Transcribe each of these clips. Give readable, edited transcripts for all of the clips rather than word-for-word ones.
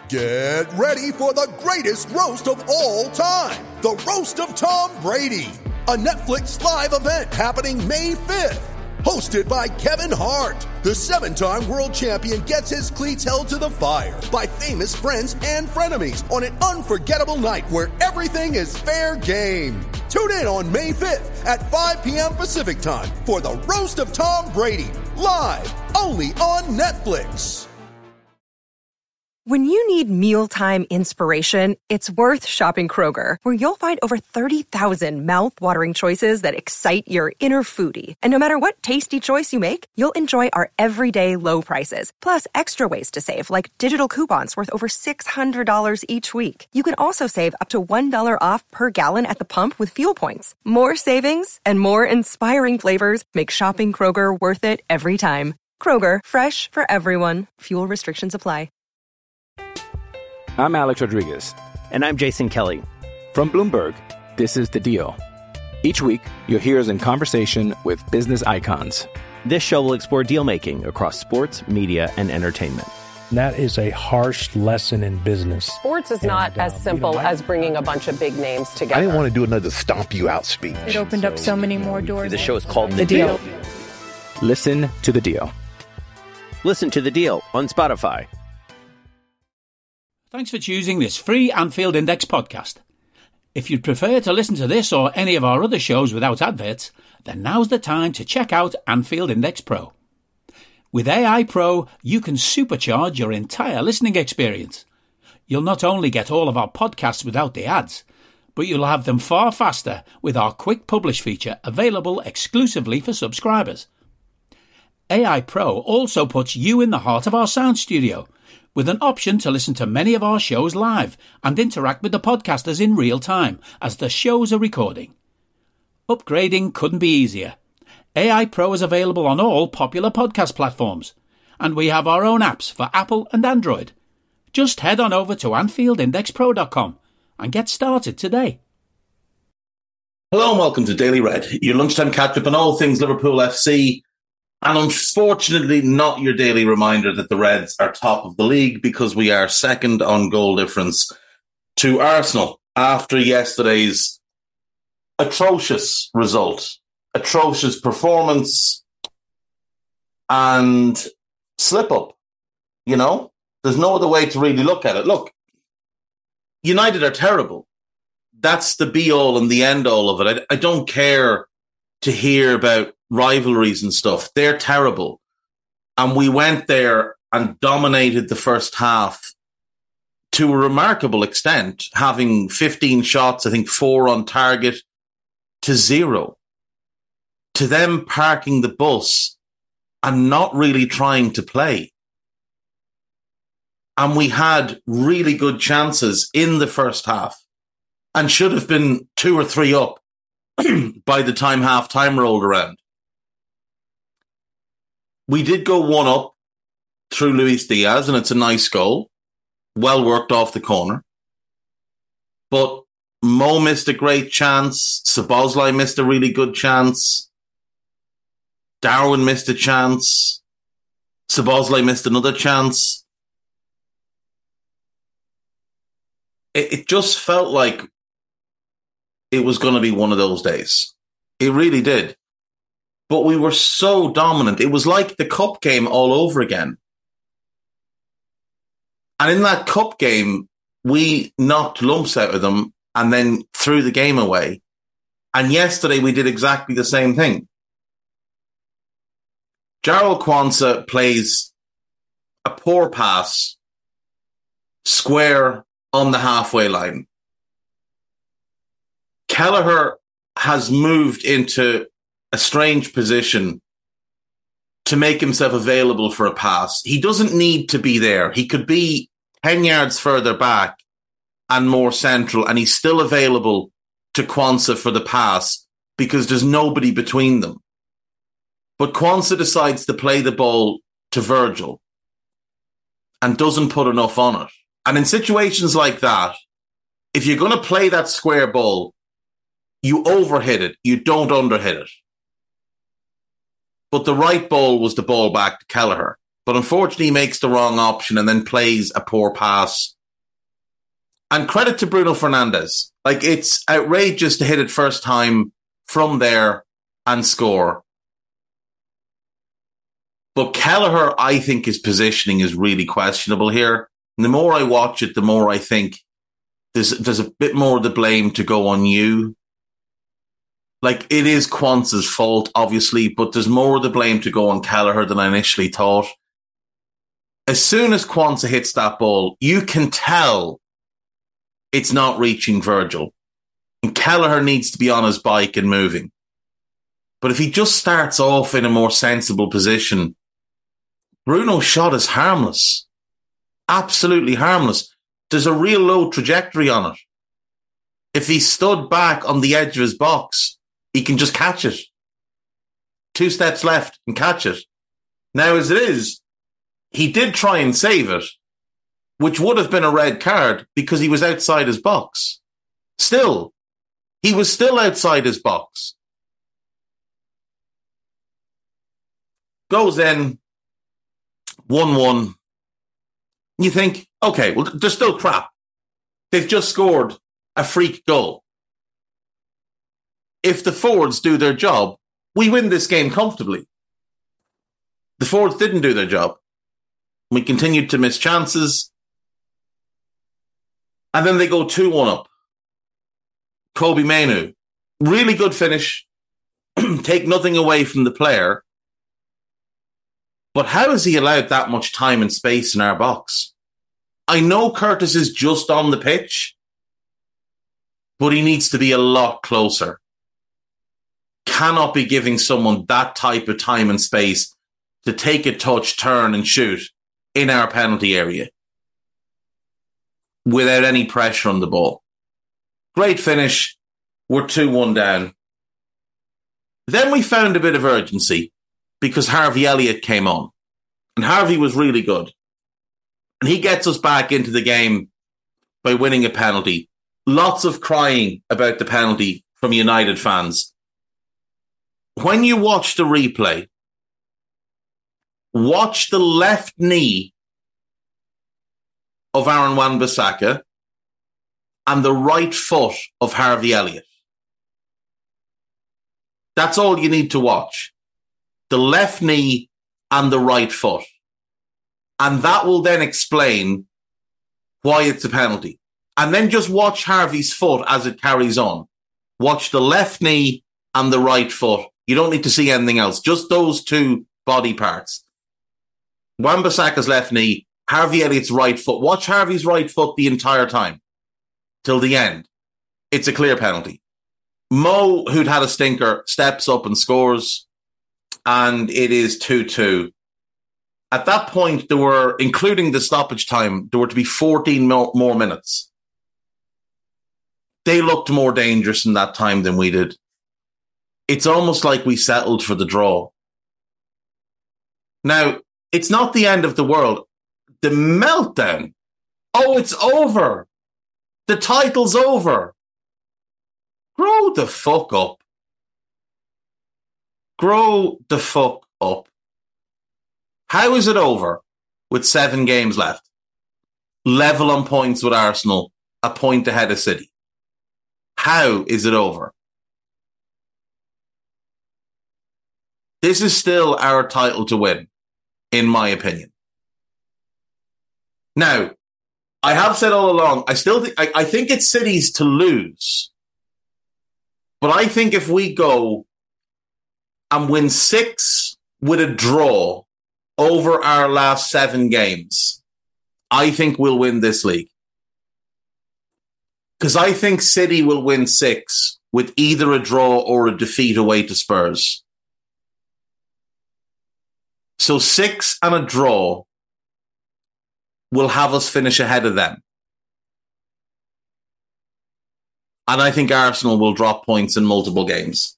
Get ready for the greatest roast of all time, the Roast of Tom Brady, a Netflix live event happening May 5th. Hosted by Kevin Hart, the 7-time world champion gets his cleats held to the fire by famous friends and frenemies on an unforgettable night where everything is fair game. Tune in on May 5th at 5 p.m. Pacific time for the Roast of Tom Brady, live only on Netflix. When you need mealtime inspiration, it's worth shopping Kroger, where you'll find over 30,000 mouth-watering choices that excite your inner foodie. And no matter what tasty choice you make, you'll enjoy our everyday low prices, plus extra ways to save, like digital coupons worth over $600 each week. You can also save up to $1 off per gallon at the pump with fuel points. More savings and more inspiring flavors make shopping Kroger worth it every time. Kroger, fresh for everyone. Fuel restrictions apply. I'm Alex Rodriguez. And I'm Jason Kelly. From Bloomberg, this is The Deal. Each week, you'll hear us in conversation with business icons. This show will explore deal-making across sports, media, and entertainment. That is a harsh lesson in business. Sports is not as simple as bringing a bunch of big names together. I didn't want to do another stomp you out speech. It opened up so many more doors. The show is called The Deal. Listen to The Deal. Listen to The Deal on Spotify. Thanks for choosing this free Anfield Index podcast. If you'd prefer to listen to this or any of our other shows without adverts, then now's the time to check out Anfield Index Pro. With AI Pro, you can supercharge your entire listening experience. You'll not only get all of our podcasts without the ads, but you'll have them far faster with our Quick Publish feature available exclusively for subscribers. AI Pro also puts you in the heart of our sound studio, with an option to listen to many of our shows live and interact with the podcasters in real time as the shows are recording. Upgrading couldn't be easier. AI Pro is available on all popular podcast platforms, and we have our own apps for Apple and Android. Just head on over to AnfieldIndexPro.com and get started today. Hello and welcome to Daily Red, your lunchtime catch-up on all things Liverpool FC. And unfortunately, not your daily reminder that the Reds are top of the league, because we are second on goal difference to Arsenal after yesterday's atrocious result, atrocious performance and slip-up. You know, there's no other way to really look at it. Look, United are terrible. That's the be-all and the end-all of it. I don't care to hear about rivalries and stuff. They're terrible. And we went there and dominated the first half to a remarkable extent, having 15 shots, I think 4 on target, to 0. To them parking the bus and not really trying to play. And we had really good chances in the first half and should have been 2 or 3 up by the time half-time rolled around. We did go 1 up through Luis Diaz, and it's a nice goal. Well worked off the corner. But Mo missed a great chance. Szoboszlai missed a really good chance. Darwin missed a chance. Szoboszlai missed another chance. It just felt like it was going to be one of those days. It really did. But we were so dominant. It was like the cup game all over again. And in that cup game, we knocked lumps out of them and then threw the game away. And yesterday we did exactly the same thing. Jarrell Quansah plays a poor pass square on the halfway line. Kelleher has moved into a strange position to make himself available for a pass. He doesn't need to be there. He could be 10 yards further back and more central, and he's still available to Quansah for the pass because there's nobody between them. But Quansah decides to play the ball to Virgil and doesn't put enough on it. And in situations like that, if you're going to play that square ball, you overhit it, you don't underhit it. But the right ball was the ball back to Kelleher. But unfortunately, he makes the wrong option and then plays a poor pass And credit to Bruno Fernandes. Like, it's outrageous to hit it first time from there and score. But Kelleher, I think his positioning is really questionable here. And the more I watch it, the more I think there's a bit more of the blame to go on you. Like, it is Quansah's fault, obviously, but there's more of the blame to go on Kelleher than I initially thought. As soon as Quansah hits that ball, you can tell it's not reaching Virgil. And Kelleher needs to be on his bike and moving. But if he just starts off in a more sensible position, Bruno's shot is harmless. Absolutely harmless. There's a real low trajectory on it. If he stood back on the edge of his box, he can just catch it. 2 steps left and catch it. Now, as it is, he did try and save it, which would have been a red card because he was outside his box. Still, he was still outside his box. Goes in, 1-1. You think, okay, well, they're still crap. They've just scored a freak goal. If the forwards do their job, we win this game comfortably. The forwards didn't do their job. We continued to miss chances. And then they go 2-1 up. Kobbie Mainoo. Really good finish. Take nothing away from the player. But how has he allowed that much time and space in our box? I know Curtis is just on the pitch, but he needs to be a lot closer. Cannot be giving someone that type of time and space to take a touch, turn and shoot in our penalty area without any pressure on the ball. Great finish. We're 2-1 down. Then we found a bit of urgency because Harvey Elliott came on. And Harvey was really good. And he gets us back into the game by winning a penalty. Lots of crying about the penalty from United fans. When you watch the replay, watch the left knee of Aaron Wan-Bissaka and the right foot of Harvey Elliott. That's all you need to watch. The left knee and the right foot. And that will then explain why it's a penalty. And then just watch Harvey's foot as it carries on. Watch the left knee and the right foot. You don't need to see anything else. Just those two body parts. Wan-Bissaka's left knee, Harvey Elliott's right foot. Watch Harvey's right foot the entire time. Till the end. It's a clear penalty. Mo, who'd had a stinker, steps up and scores. And it is 2-2. At that point, there were, including the stoppage time, there were to be 14 more minutes. They looked more dangerous in that time than we did. It's almost like we settled for the draw. Now, it's not the end of the world. The meltdown. Oh, it's over. The title's over. Grow the fuck up. Grow the fuck up. How is it over with 7 games left? Level on points with Arsenal, a point ahead of City. How is it over? This is still our title to win, in my opinion. Now, I have said all along, I think it's City's to lose. But I think if we go and win 6 with a draw over our last 7 games, I think we'll win this league. Because I think City will win 6 with either a draw or a defeat away to Spurs. So 6 and a draw will have us finish ahead of them. And I think Arsenal will drop points in multiple games.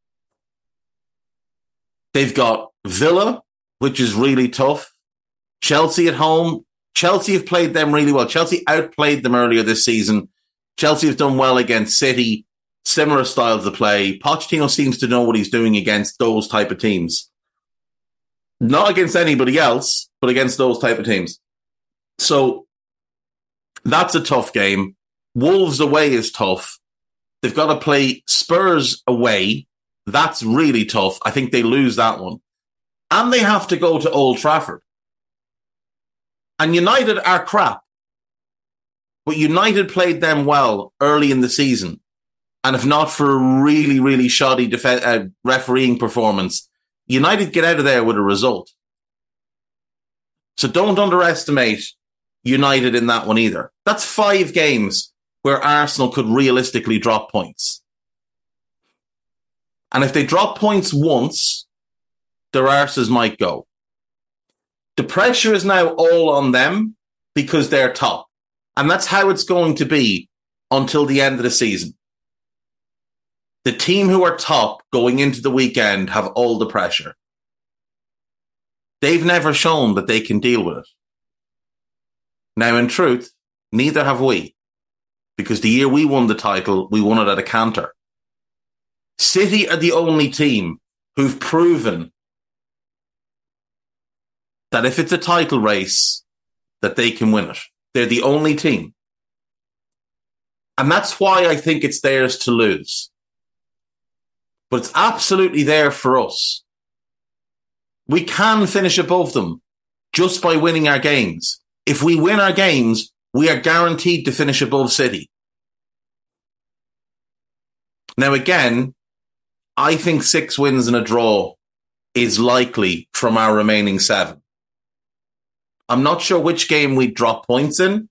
They've got Villa, which is really tough. Chelsea at home. Chelsea have played them really well. Chelsea outplayed them earlier this season. Chelsea have done well against City. Similar styles of play. Pochettino seems to know what he's doing against those type of teams. Not against anybody else, but against those type of teams. So that's a tough game. Wolves away is tough. They've got to play Spurs away. That's really tough. I think they lose that one. And they have to go to Old Trafford. And United are crap. But United played them well early in the season. And if not for a really, really shoddy refereeing performance, United get out of there with a result. So don't underestimate United in that one either. That's 5 games where Arsenal could realistically drop points. And if they drop points once, their arses might go. The pressure is now all on them because they're top. And that's how it's going to be until the end of the season. The team who are top going into the weekend have all the pressure. They've never shown that they can deal with it. Now, in truth, neither have we. Because the year we won the title, we won it at a canter. City are the only team who've proven that if it's a title race, that they can win it. They're the only team. And that's why I think it's theirs to lose. But it's absolutely there for us. We can finish above them just by winning our games. If we win our games, we are guaranteed to finish above City. Now, again, I think 6 wins and a draw is likely from our remaining 7. I'm not sure which game we'd drop points in.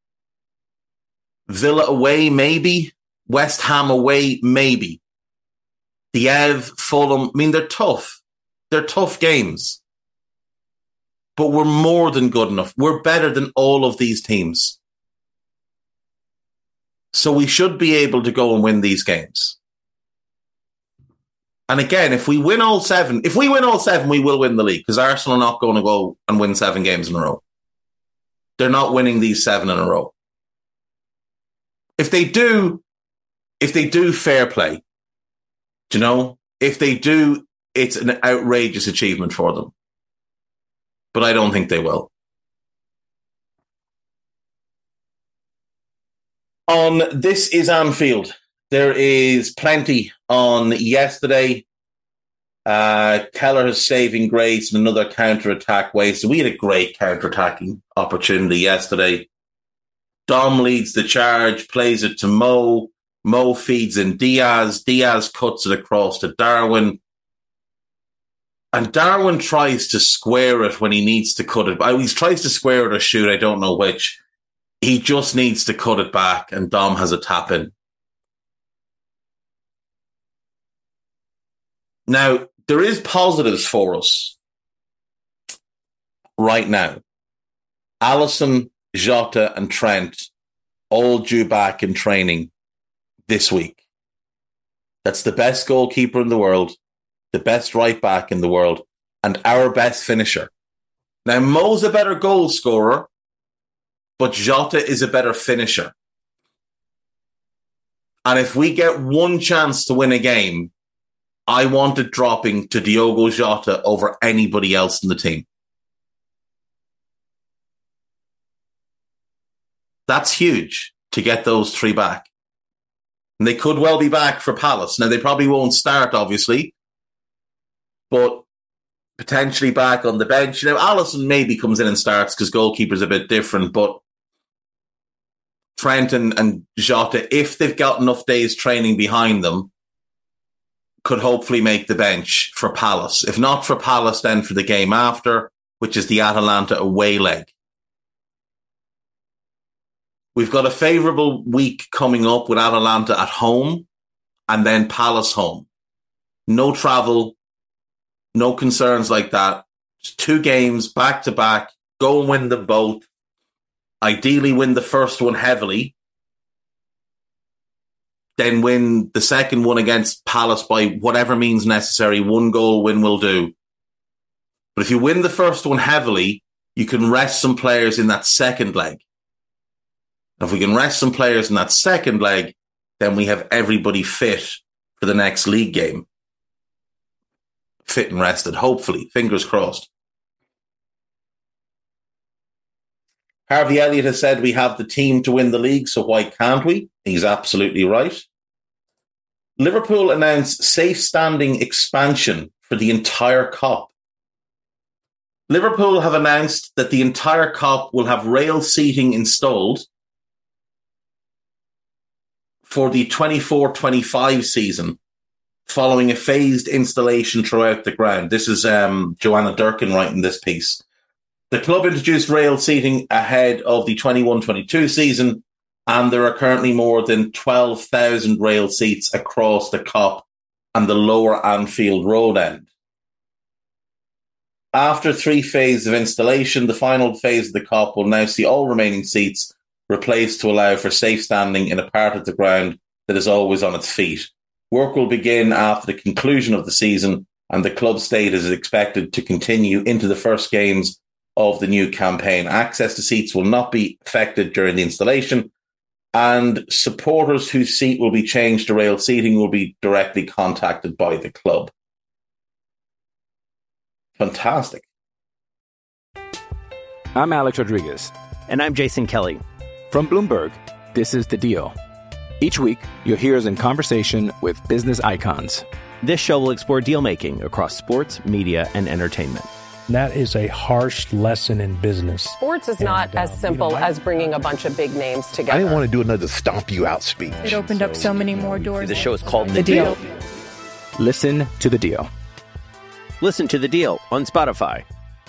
Villa away, maybe. West Ham away, maybe. The Ev, Fulham, I mean, they're tough. They're tough games. But we're more than good enough. We're better than all of these teams. So we should be able to go and win these games. And again, if we win all 7, we will win the league because Arsenal are not going to go and win 7 games in a row. They're not winning these 7 in a row. If they do fair play, do you know? If they do, it's an outrageous achievement for them. But I don't think they will. On This Is Anfield, there is plenty on yesterday. Kelleher's saving grace and another counter-attack wasted. We had a great counter-attacking opportunity yesterday. Dom leads the charge, plays it to Mo. Mo feeds in Diaz. Diaz cuts it across to Darwin. And Darwin tries to square it when he needs to cut it. He tries to square it or shoot, I don't know which. He just needs to cut it back, and Dom has a tap in. Now, there is positives for us right now. Alisson, Jota and Trent all due back in training this week. That's the best goalkeeper in the world, the best right back in the world, and our best finisher. Now, Mo's a better goal scorer, but Jota is a better finisher. And if we get one chance to win a game, I want it dropping to Diogo Jota over anybody else in the team. That's huge to get those 3 back. And they could well be back for Palace. Now, they probably won't start, obviously, but potentially back on the bench. Now, Alisson maybe comes in and starts because goalkeeper's a bit different, but Trent and Jota, if they've got enough days training behind them, could hopefully make the bench for Palace. If not for Palace, then for the game after, which is the Atalanta away leg. We've got a favourable week coming up with Atalanta at home and then Palace home. No travel, no concerns like that. Just 2 games back to back. Go and win them both. Ideally win the first one heavily. Then win the second one against Palace by whatever means necessary. 1 goal win will do. But if you win the first one heavily, you can rest some players in that second leg. If we can rest some players in that second leg, then we have everybody fit for the next league game. Fit and rested, hopefully. Fingers crossed. Harvey Elliott has said we have the team to win the league, so why can't we? He's absolutely right. Liverpool announced safe standing expansion for the entire Kop. Liverpool have announced that the entire Kop will have rail seating installed for the 24-25 season, following a phased installation throughout the ground. This is Joanna Durkin writing this piece. The club introduced rail seating ahead of the 21-22 season, and there are currently more than 12,000 rail seats across the Kop and the lower Anfield Road end. After 3 phases of installation, the final phase of the Kop will now see all remaining seats replaced to allow for safe standing in a part of the ground that is always on its feet. Work will begin after the conclusion of the season, and the club status is expected to continue into the first games of the new campaign. Access to seats will not be affected during the installation, and supporters whose seat will be changed to rail seating will be directly contacted by the club. Fantastic. I'm Alex Rodriguez. And I'm Jason Kelly. From Bloomberg, this is The Deal. Each week, you'll hear us in conversation with business icons. This show will explore deal-making across sports, media, and entertainment. That is a harsh lesson in business. Sports is not as simple as bringing a bunch of big names together. I didn't want to do another stomp you out speech. It opened up so many more doors. The show is called The Deal. Listen to The Deal. Listen to The Deal on Spotify.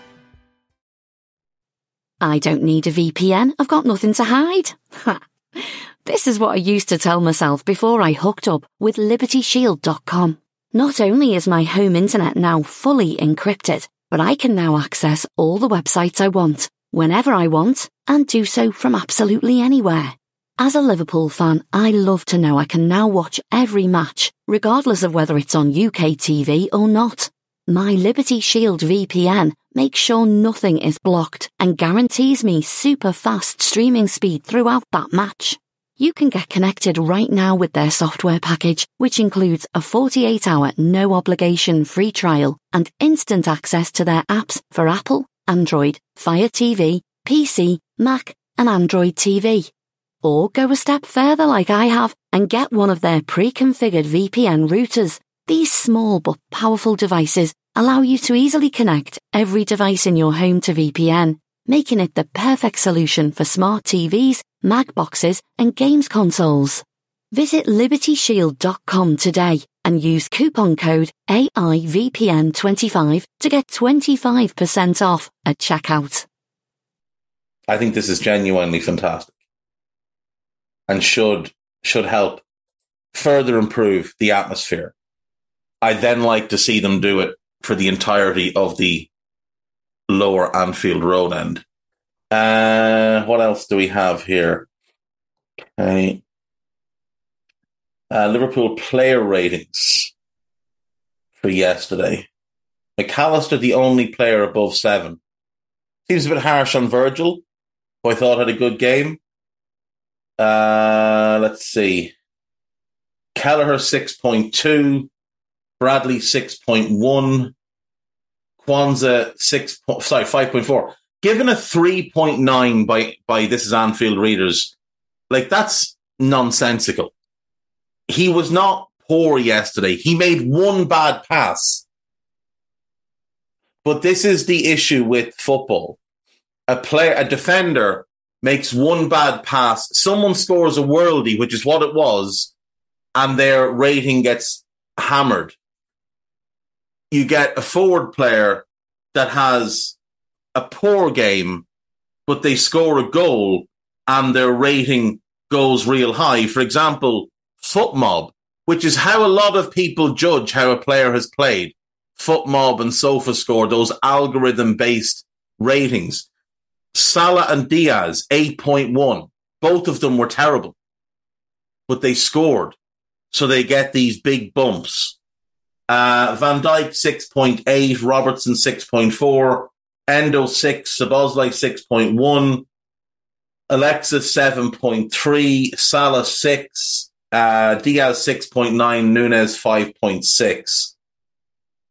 I don't need a VPN. I've got nothing to hide. This is what I used to tell myself before I hooked up with LibertyShield.com. Not only is my home internet now fully encrypted, but I can now access all the websites I want, whenever I want, and do so from absolutely anywhere. As a Liverpool fan, I love to know I can now watch every match, regardless of whether it's on UK TV or not. My Liberty Shield VPN makes sure nothing is blocked and guarantees me super fast streaming speed throughout that match. You can get connected right now with their software package, which includes a 48-hour no-obligation free trial and instant access to their apps for Apple, Android, Fire TV, PC, Mac, and Android TV. Or go a step further like I have and get one of their pre-configured VPN routers. These small but powerful devices allow you to easily connect every device in your home to VPN, making it the perfect solution for smart TVs, Mac boxes, and games consoles. Visit LibertyShield.com today and use coupon code AIVPN25 to get 25% off at checkout. I think this is genuinely fantastic and should help further improve the atmosphere. I then like to see them do it for the entirety of the lower Anfield Road end. What else do we have here? Okay. Liverpool player ratings for yesterday. McAllister, the only player above 7. Seems a bit harsh on Virgil, who I thought had a good game. Let's see. Kelleher 6.2. Bradley 6.1, Kwanzaa 5.4. Given a 3.9 by This Is Anfield readers, like that's nonsensical. He was not poor yesterday. He made one bad pass. But this is the issue with football. A defender makes one bad pass, someone scores a worldie, which is what it was, and their rating gets hammered. You get a forward player that has a poor game, but they score a goal and their rating goes real high. For example, FootMob, which is how a lot of people judge how a player has played. FootMob and SofaScore, those algorithm-based ratings. Salah and Diaz, 8.1. Both of them were terrible, but they scored. So they get these big bumps. Van Dijk 6.8, Robertson 6.4, Endo 6, Szoboszlai 6.1, Alexis 7.3, Salah 6, Diaz 6.9, Nunez 5.6.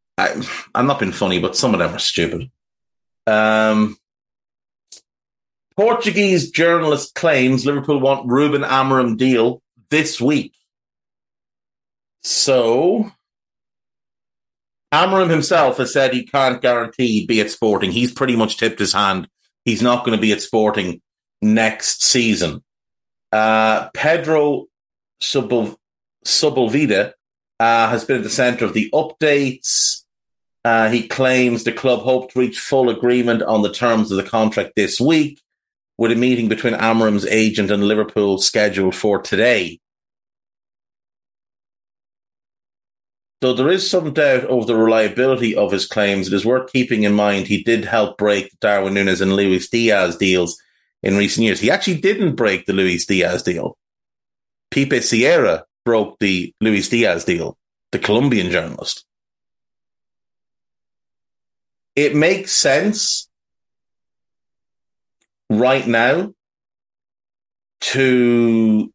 I'm not being funny, but some of them are stupid. Portuguese journalist claims Liverpool want Ruben Amorim deal this week. So, Amorim himself has said he can't guarantee he'd be at Sporting. He's pretty much tipped his hand. He's not going to be at Sporting next season. Pedro Sepulveda has been at the centre of the updates. He claims the club hope to reach full agreement on the terms of the contract this week, with a meeting between Amorim's agent and Liverpool scheduled for today. Though there is some doubt over the reliability of his claims, it is worth keeping in mind he did help break the Darwin Núñez and Luis Diaz deals in recent years. He actually didn't break the Luis Diaz deal. Pipe Sierra broke the Luis Diaz deal, the Colombian journalist. It makes sense right now to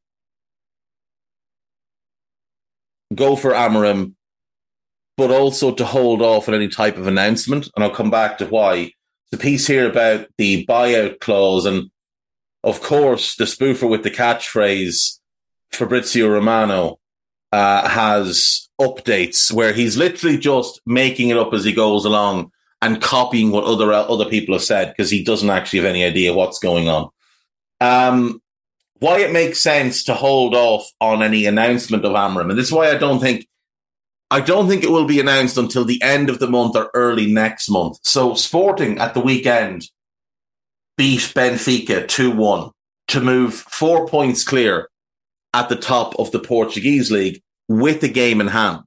go for Amorim, but also to hold off on any type of announcement. And I'll come back to why. The piece here about the buyout clause, and of course, the spoofer with the catchphrase, Fabrizio Romano, has updates where he's literally just making it up as he goes along and copying what other people have said, because he doesn't actually have any idea what's going on. Why it makes sense to hold off on any announcement of Amorim, and this is why I don't think it will be announced until the end of the month or early next month. So Sporting at the weekend beat Benfica 2-1 to move 4 points clear at the top of the Portuguese league with the game in hand.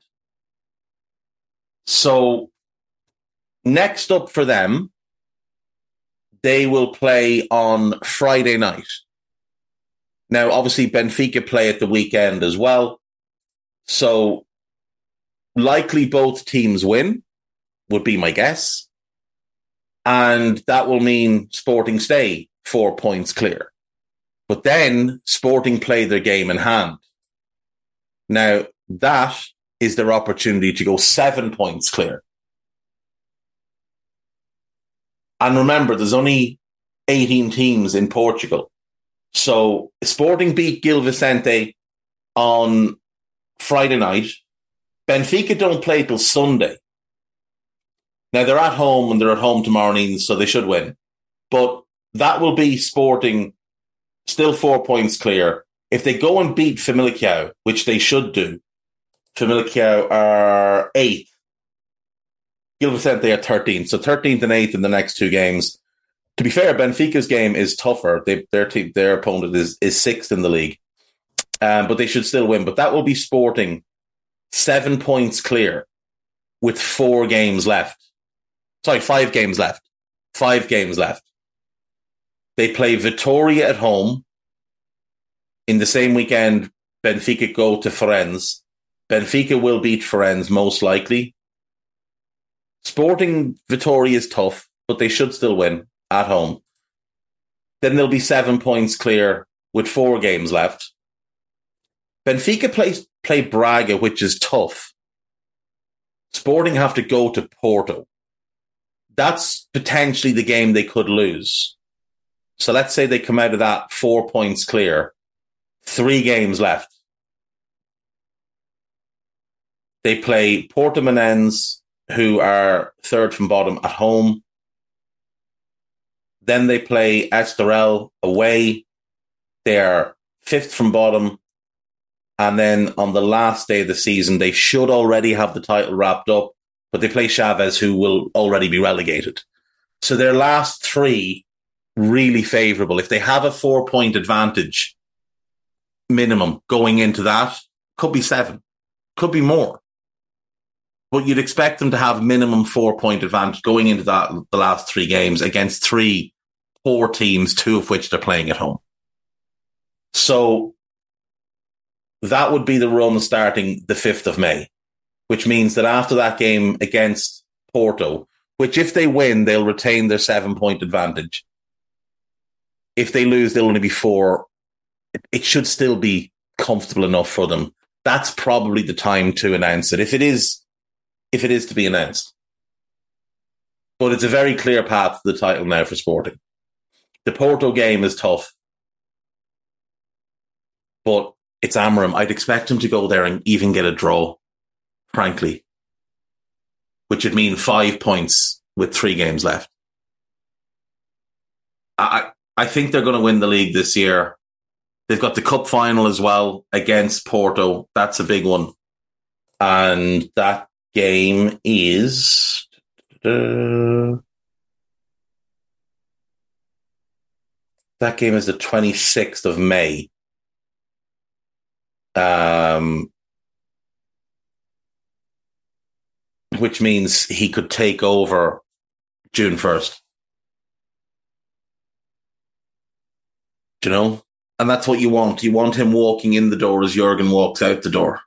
So next up for them, they will play on Friday night. Now, obviously, Benfica play at the weekend as well. So likely both teams win, would be my guess. And that will mean Sporting stay 4 points clear. But then Sporting play their game in hand. Now, that is their opportunity to go 7 points clear. And remember, there's only 18 teams in Portugal. So Sporting beat Gil Vicente on Friday night. Benfica don't play till Sunday. Now, they're at home, and they're at home tomorrow evening, so they should win. But that will be Sporting still 4 points clear. If they go and beat Famalicão, which they should do, Famalicão are 8th. Gil Vicente are 13th. So 13th and 8th in the next two games. To be fair, Benfica's game is tougher. Their opponent is 6th in the league. But they should still win. But that will be Sporting 7 points clear with 4 games left. Sorry, 5 games left. 5 games left. They play Vitória at home. In the same weekend, Benfica go to Farense. Benfica will beat Farense most likely. Sporting Vitória is tough, but they should still win at home. Then they'll be 7 points clear with 4 games left. Benfica play Braga, which is tough. Sporting have to go to Porto. That's potentially the game they could lose. So let's say they come out of that 4 points clear, 3 games left. They play Portimonense, who are 3rd from bottom at home. Then they play Estoril away. They are 5th from bottom. And then on the last day of the season, they should already have the title wrapped up, but they play Chaves, who will already be relegated. So their last 3 really favourable. If they have a 4 point advantage minimum going into that, could be 7, could be more. But you'd expect them to have minimum 4 point advantage going into that the last 3 games against 3 poor teams, 2 of which they're playing at home. So that would be the run starting the 5th of May, which means that after that game against Porto, which if they win, they'll retain their 7 point advantage. If they lose, they'll only be 4. It should still be comfortable enough for them. That's probably the time to announce it, if it is to be announced. But it's a very clear path to the title now for Sporting. The Porto game is tough. But it's Amorim. I'd expect him to go there and even get a draw, frankly. Which would mean 5 points with 3 games left. I think they're going to win the league this year. They've got the cup final as well against Porto. That's a big one. And that game is... that game is the 26th of May. Which means he could take over June 1st. Do you know? And that's what you want. You want him walking in the door as Jurgen walks out the door.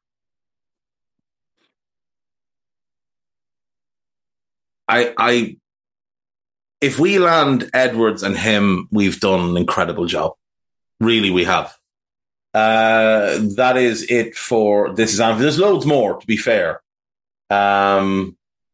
If we land Edwards and him, we've done an incredible job. Really, we have. That is it for this is Anfield. There's loads more, to be fair. Loads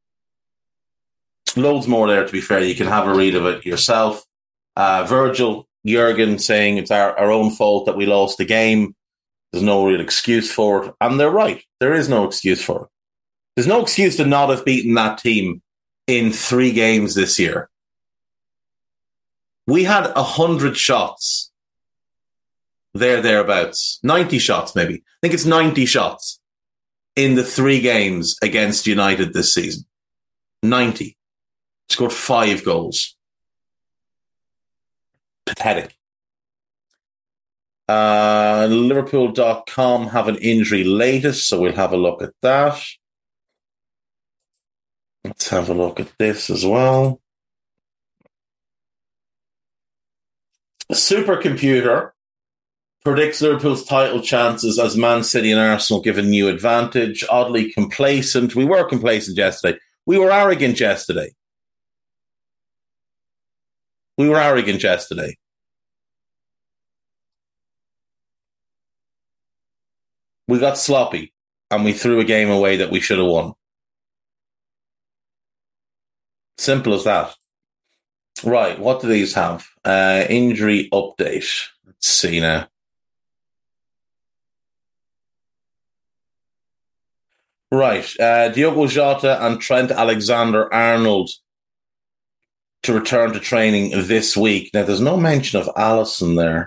more there, to be fair. You can have a read of it yourself. Virgil, Jurgen saying it's our own fault that we lost the game. There's no real excuse for it. And they're right. There is no excuse for it. There's no excuse to not have beaten that team in 3 games this year. We had 100 shots. Thereabouts. 90 shots, maybe. I think it's 90 shots in the 3 games against United this season. 90. Scored 5 goals. Pathetic. Liverpool.com have an injury latest, so we'll have a look at that. Let's have a look at this as well. A supercomputer predicts Liverpool's title chances as Man City and Arsenal give a new advantage. Oddly complacent. We were complacent yesterday. We were arrogant yesterday. We got sloppy and we threw a game away that we should have won. Simple as that. Right, what do these have? Injury update. Let's see now. Right, Diogo Jota and Trent Alexander-Arnold to return to training this week. Now, there's no mention of Alisson there.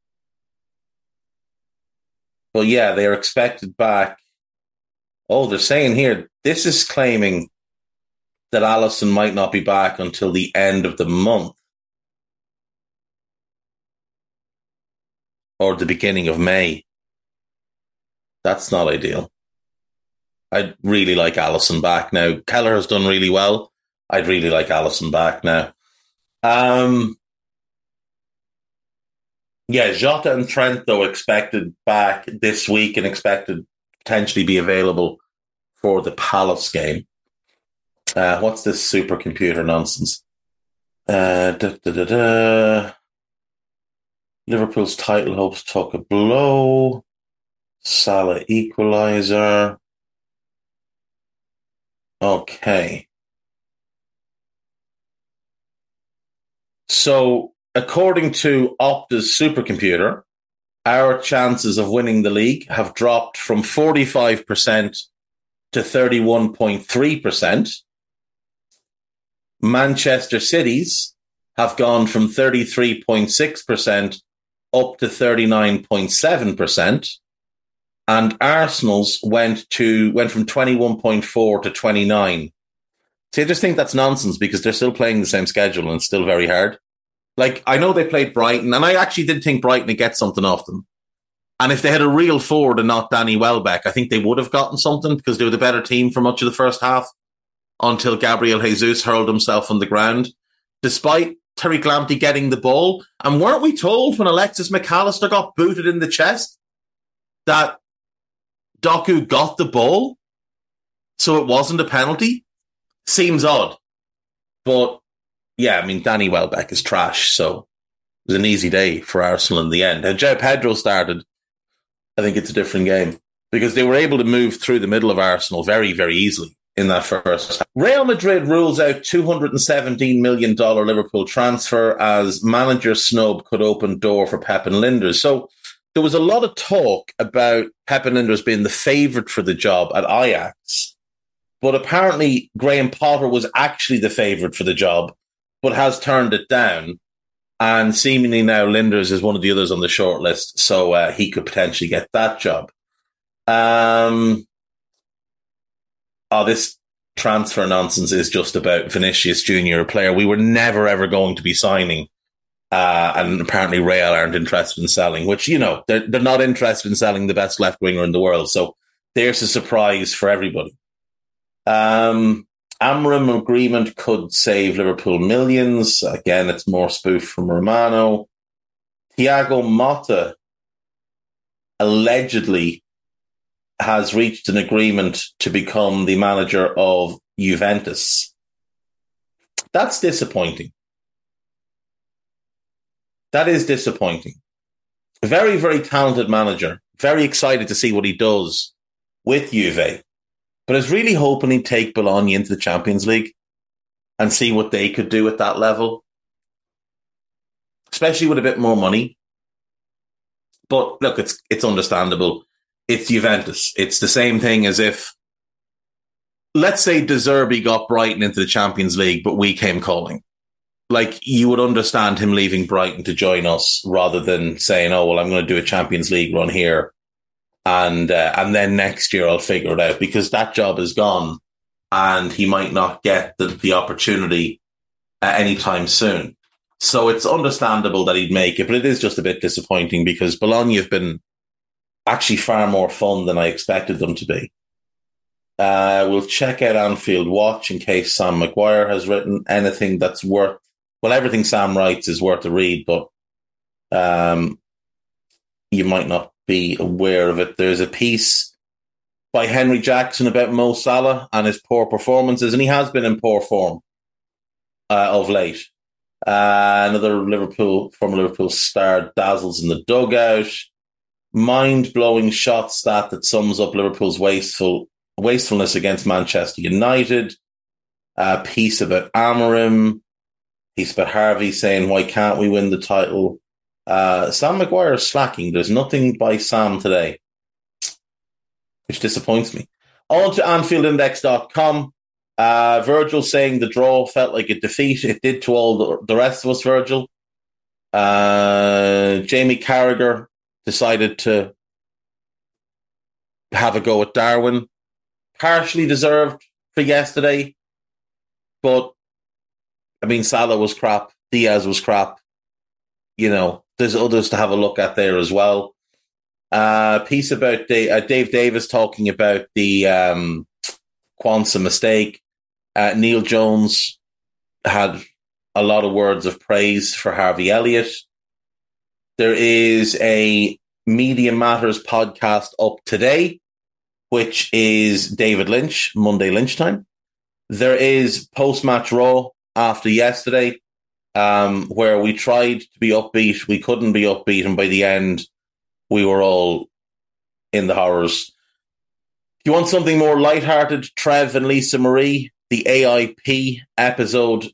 But yeah, they are expected back. Oh, they're saying here, this is claiming that Alisson might not be back until the end of the month. Or the beginning of May. That's not ideal. I'd really like Alisson back now. Keller has done really well. I'd really like Alisson back now. Yeah, Jota and Trent, though, expected back this week and expected potentially be available for the Palace game. What's this supercomputer nonsense? Liverpool's title hopes took a blow. Salah equaliser. Okay. So, according to Opta's supercomputer, our chances of winning the league have dropped from 45% to 31.3%. Manchester City's have gone from 33.6% up to 39.7%. And Arsenal's went from 21.4 to 29. See, I just think that's nonsense because they're still playing the same schedule and it's still very hard. Like, I know they played Brighton, and I actually did think Brighton would get something off them. And if they had a real forward and not Danny Welbeck, I think they would have gotten something because they were the better team for much of the first half until Gabriel Jesus hurled himself on the ground, despite Terry Lamptey getting the ball. And weren't we told when Alexis McAllister got booted in the chest that Doku got the ball, so it wasn't a penalty? Seems odd. But, yeah, I mean, Danny Welbeck is trash, so it was an easy day for Arsenal in the end. And João Pedro started, I think it's a different game, because they were able to move through the middle of Arsenal very, very easily. in that first half. Real Madrid rules out $217 million Liverpool transfer as manager snub could open door for Pep and Linders. So there was a lot of talk about Pep and Linders being the favourite for the job at Ajax. But apparently Graham Potter was actually the favourite for the job, but has turned it down. And seemingly now Linders is one of the others on the shortlist, so he could potentially get that job. This transfer nonsense is just about Vinicius Jr., a player we were never, ever going to be signing. And apparently Real aren't interested in selling, which, you know, they're not interested in selling the best left winger in the world. So there's a surprise for everybody. Amorim agreement could save Liverpool millions. Again, it's more spoof from Romano. Thiago Motta allegedly has reached an agreement to become the manager of Juventus. That's disappointing. That is disappointing. A very, very talented manager. Very excited to see what he does with Juve. But I was really hoping he'd take Bologna into the Champions League and see what they could do at that level. Especially with a bit more money. But look, it's understandable. It's Juventus. It's the same thing as if, let's say De Zerbi got Brighton into the Champions League, but we came calling. Like, you would understand him leaving Brighton to join us rather than saying, oh, well, I'm going to do a Champions League run here. And then next year I'll figure it out, because that job is gone and he might not get the opportunity anytime soon. So it's understandable that he'd make it, but it is just a bit disappointing because Bologna have been actually far more fun than I expected them to be. We'll check out Anfield Watch in case Sam Maguire has written anything that's worth, well, everything Sam writes is worth a read, but you might not be aware of it. There's a piece by Henry Jackson about Mo Salah and his poor performances, and he has been in poor form of late. Another former Liverpool star dazzles in the dugout. Mind-blowing shot stat that sums up Liverpool's wastefulness against Manchester United. A piece about Amorim. Piece about Harvey saying, why can't we win the title? Sam Maguire is slacking. There's nothing by Sam today, which disappoints me. On to AnfieldIndex.com. Virgil saying the draw felt like a defeat. It did to all the rest of us, Virgil. Jamie Carragher decided to have a go at Darwin. Partially deserved for yesterday. But, I mean, Salah was crap. Diaz was crap. You know, there's others to have a look at there as well. Piece about Dave Davis talking about the Quansah mistake. Neil Jones had a lot of words of praise for Harvey Elliott. There is a Media Matters podcast up today, which is David Lynch, Monday lunchtime. There is post-match Raw after yesterday, where we tried to be upbeat. We couldn't be upbeat, and by the end, we were all in the horrors. If you want something more lighthearted, Trev and Lisa Marie, the AIP episode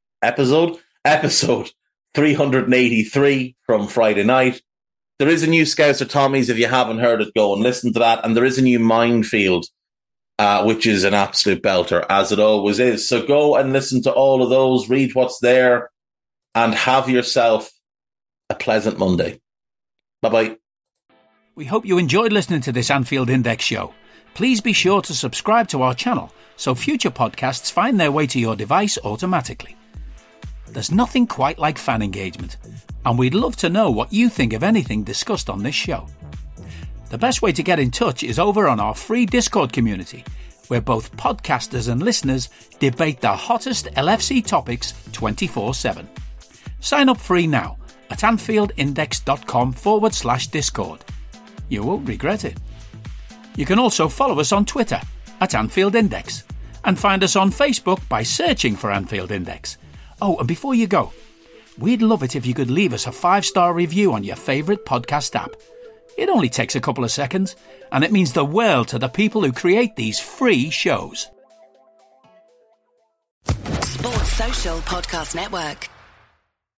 383 from Friday night. There is a new Scouser Tommies. If you haven't heard it, go and listen to that. And there is a new Minefield, which is an absolute belter, as it always is. So go and listen to all of those, read what's there, and have yourself a pleasant Monday. Bye-bye. We hope you enjoyed listening to this Anfield Index show. Please be sure to subscribe to our channel so future podcasts find their way to your device automatically. There's nothing quite like fan engagement, and we'd love to know what you think of anything discussed on this show. The best way to get in touch is over on our free Discord community, where both podcasters and listeners debate the hottest LFC topics 24/7. Sign up free now at AnfieldIndex.com/Discord. You won't regret it. You can also follow us on Twitter at Anfield Index and find us on Facebook by searching for Anfield Index. Oh, and before you go, we'd love it if you could leave us a 5-star review on your favourite podcast app. It only takes a couple of seconds, and it means the world to the people who create these free shows. Social Podcast Network.